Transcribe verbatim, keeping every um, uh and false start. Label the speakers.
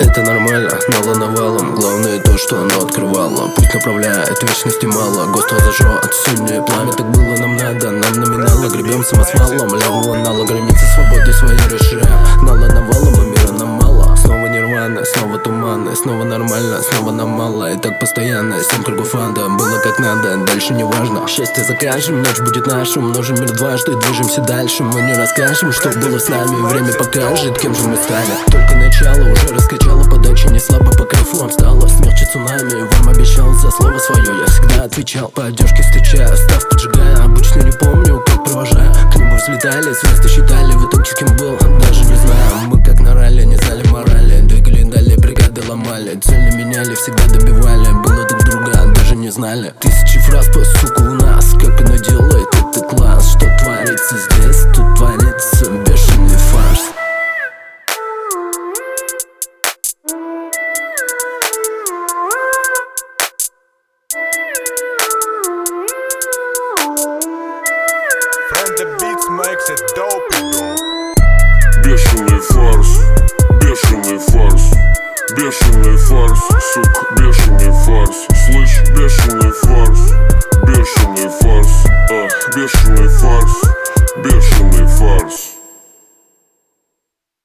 Speaker 1: это нормально, мало навалом. Главное то, что оно открывало. Пусть направляет, вечности мало. ГОСТ зажжет, сильнее пламя. Так было нам надо, нам номинально. Гребем самосвалом, левого нала. Границы свободы свои решаем. Нала навалом, а мира нам мало. Снова нирвана, снова туманы. Снова нормально, снова нам мало. И так постоянно, семь кругов ада. Было как надо, дальше не важно. Счастье закажем, ночь будет наша. Множим мир дважды, движемся дальше. Мы не расскажем, что было с нами. Время покажет, кем же мы стали. Только начало уже раскачало, подача не слабо, по кайфу вам стало. Смерчи цунами, вам обещал за слово свое. Я всегда отвечал, по одежке встречая, став поджигая. Обычно не помню, как провожая. К нему взлетали, звезды считали. В итоге с кем был, даже не знаю. Мы как на ралли, не знали морали. Двигали далее, бригады ломали. Цели меняли, всегда добивали. Было друг друга, даже не знали. Тысячи фраз по суку у нас. Как оно делает, это класс. Что творится здесь, тут творится бешеный фарс.
Speaker 2: Бешеный фарс, бешеный фарс, бешеный фарс, сука.